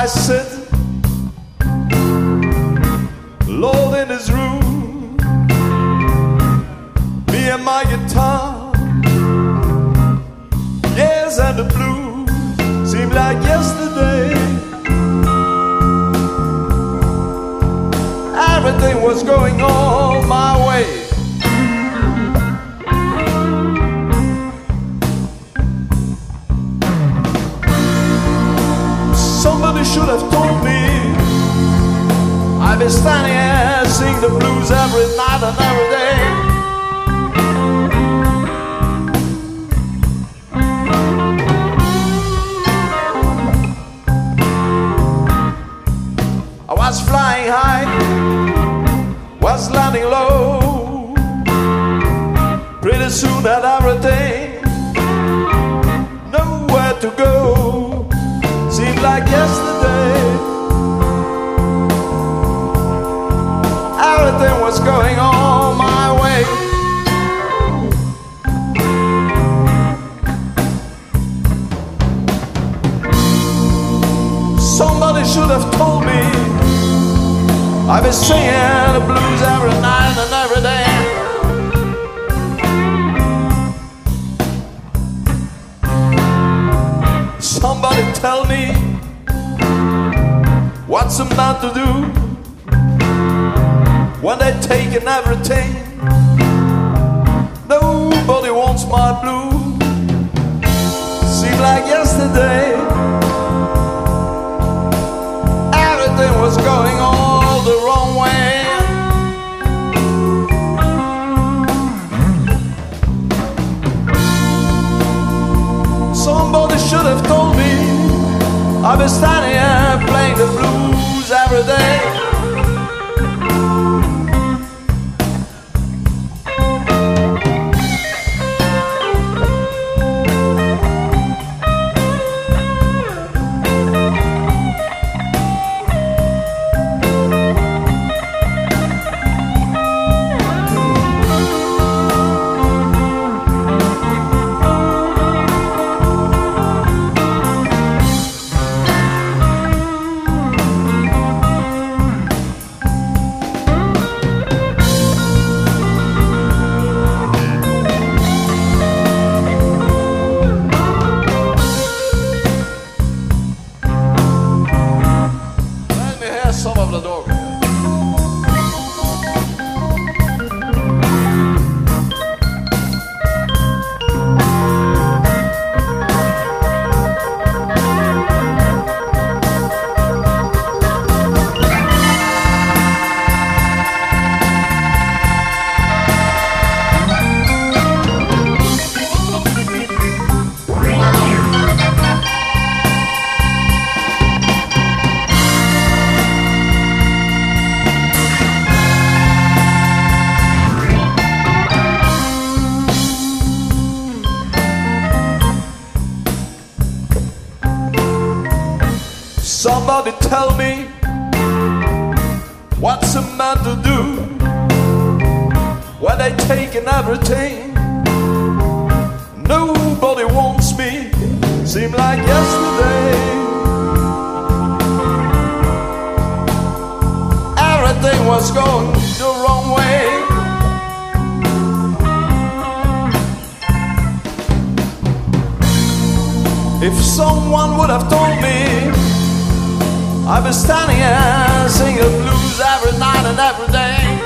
I sit alone in this room, me and my guitar, yes, and the blues seem like yesterday. Everything was going all my way. Somebody should have told me I've been standing here singing the blues every night and every day. I was flying high, was landing low. Pretty soon had everything, nowhere to go. Seemed like yesterday. Everything was going on my way. Somebody should have told me I've been singing the blues every night and every day. Somebody tell me what's a man to do when they're taking everything. Nobody wants my blues. Seemed like yesterday. Everything was going all the wrong way. Somebody should have told me I've been standing here playing the blues every day. Some of the dog. Somebody tell me what's a man to do when they taking everything. Nobody wants me. Seemed like yesterday. Everything was going the wrong way. If someone would have told me I've been standing here singing blues every night and every day.